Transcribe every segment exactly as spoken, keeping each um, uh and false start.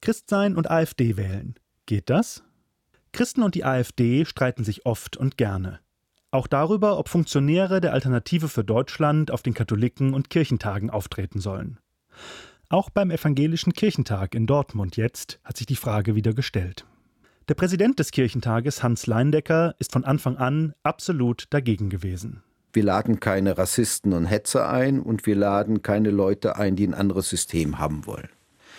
Christ sein und AfD wählen. Geht das? Christen und die AfD streiten sich oft und gerne. Auch darüber, ob Funktionäre der Alternative für Deutschland auf den Katholiken- und Kirchentagen auftreten sollen. Auch beim Evangelischen Kirchentag in Dortmund jetzt hat sich die Frage wieder gestellt. Der Präsident des Kirchentages, Hans Leindecker, ist von Anfang an absolut dagegen gewesen. Wir laden keine Rassisten und Hetzer ein und wir laden keine Leute ein, die ein anderes System haben wollen.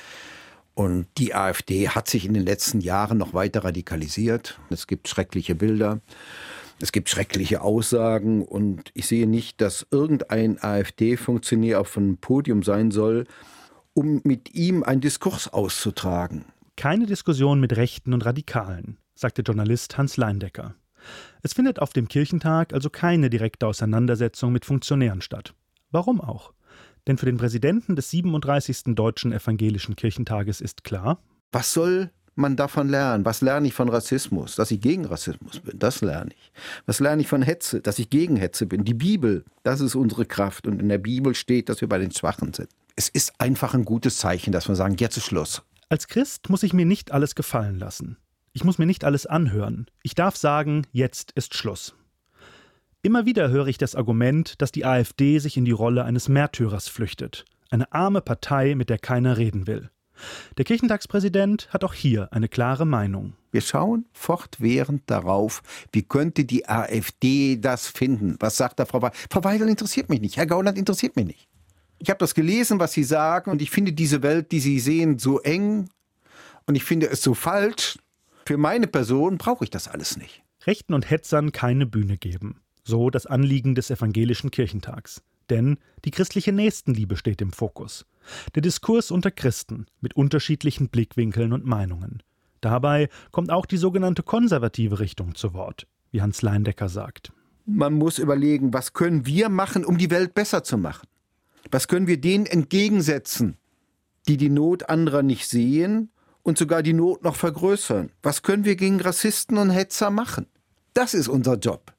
Und die AfD hat sich in den letzten Jahren noch weiter radikalisiert. Es gibt schreckliche Bilder, es gibt schreckliche Aussagen und ich sehe nicht, dass irgendein AfD-Funktionär auf einem Podium sein soll, um mit ihm einen Diskurs auszutragen. Keine Diskussion mit Rechten und Radikalen, sagte Journalist Hans Leindecker. Es findet auf dem Kirchentag also keine direkte Auseinandersetzung mit Funktionären statt. Warum auch? Denn für den Präsidenten des siebenunddreißigsten Deutschen Evangelischen Kirchentages ist klar: Was soll man davon lernen? Was lerne ich von Rassismus? Dass ich gegen Rassismus bin, das lerne ich. Was lerne ich von Hetze? Dass ich gegen Hetze bin. Die Bibel, das ist unsere Kraft. Und in der Bibel steht, dass wir bei den Schwachen sind. Es ist einfach ein gutes Zeichen, dass wir sagen, jetzt ist Schluss. Als Christ muss ich mir nicht alles gefallen lassen. Ich muss mir nicht alles anhören. Ich darf sagen, jetzt ist Schluss. Immer wieder höre ich das Argument, dass die AfD sich in die Rolle eines Märtyrers flüchtet. Eine arme Partei, mit der keiner reden will. Der Kirchentagspräsident hat auch hier eine klare Meinung. Wir schauen fortwährend darauf, wie könnte die AfD das finden. Was sagt da Frau Weidel? Frau Weidel interessiert mich nicht. Herr Gauland interessiert mich nicht. Ich habe das gelesen, was Sie sagen, und ich finde diese Welt, die Sie sehen, so eng und ich finde es so falsch. Für meine Person brauche ich das alles nicht. Rechten und Hetzern keine Bühne geben. So das Anliegen des Evangelischen Kirchentags. Denn die christliche Nächstenliebe steht im Fokus. Der Diskurs unter Christen mit unterschiedlichen Blickwinkeln und Meinungen. Dabei kommt auch die sogenannte konservative Richtung zu Wort, wie Hans Leindecker sagt. Man muss überlegen, was können wir machen, um die Welt besser zu machen? Was können wir denen entgegensetzen, die die Not anderer nicht sehen und sogar die Not noch vergrößern? Was können wir gegen Rassisten und Hetzer machen? Das ist unser Job.